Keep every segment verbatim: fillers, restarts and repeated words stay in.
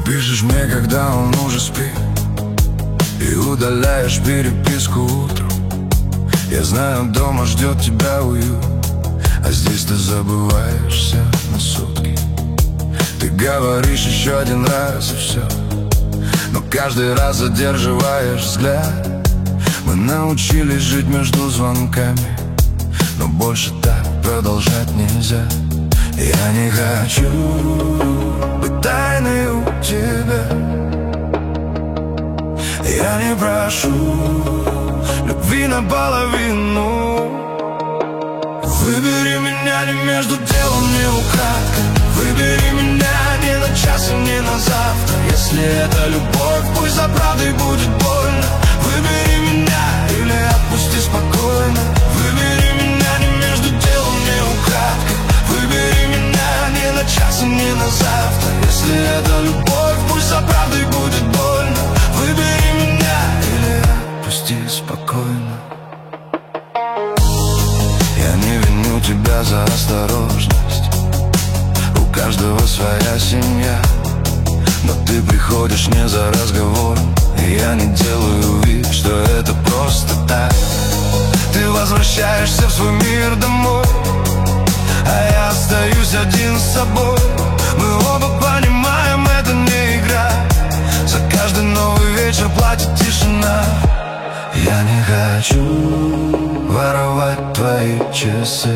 пишешь мне, когда он уже спит, и удаляешь переписку утром. Я знаю, дома ждет тебя уют, а здесь ты забываешься на сутки. Ты говоришь еще один раз и все, но каждый раз задерживаешь взгляд. Мы научились жить между звонками, но больше так продолжать нельзя. Я не хочу быть тайной у тебя. Я не прошу любви наполовину. Выбери меня не между делом, не украдкой. Выбери меня не на час и не на завтра. Если это любовь, пусть за правдой будет больно. Выбери меня или отпусти спокойно. Выбери меня не между делом, не украдкой. Выбери меня не на час и не на завтра. Если это любовь, пусть за правдой будет больно. Выбери меня или отпусти спокойно. Я не виню тебя за осторожность. У каждого своя семья, но ты приходишь не за разговором, и я не делаю вид, что это просто так. Ты возвращаешься в свой мир домой, а я остаюсь один с собой. Мы оба понимаем, это не игра. За каждый новый вечер платит тишина. Я не хочу воровать твои часы.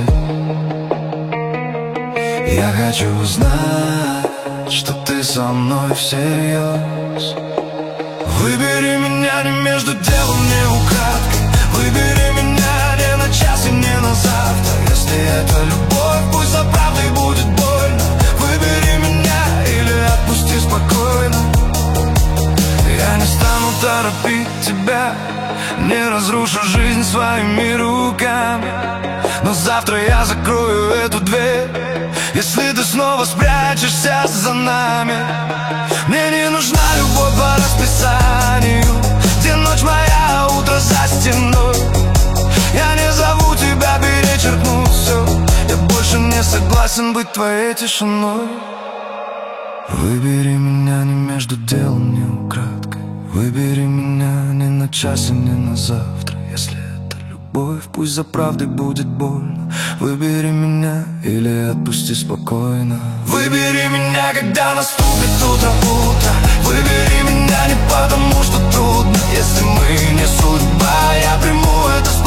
Я хочу знать, что ты со мной всерьез. Выбери меня не между делом, не украдкой. Выбери меня не на час и не на завтра. Если это любовь, пусть за правдой будет больно. Выбери меня или отпусти спокойно. Я не стану торопить тебя, не разрушу жизнь своими руками. Но завтра я закрою эту дверь, если ты снова спрячешься за нами. Мне не нужна любовь по расписанию, где ночь моя, утро за стеной. Я не зову тебя перечеркнуть все. Я больше не согласен быть твоей тишиной. Выбери меня не между делом, не украдкой. Выбери меня не на час и не на завтра. Если это любовь, пусть за правдой будет больно. Выбери меня или отпусти спокойно. Выбери меня, когда наступит утро, утро. Выбери меня не потому, что трудно. Если мы не судьба, я приму это спокойно.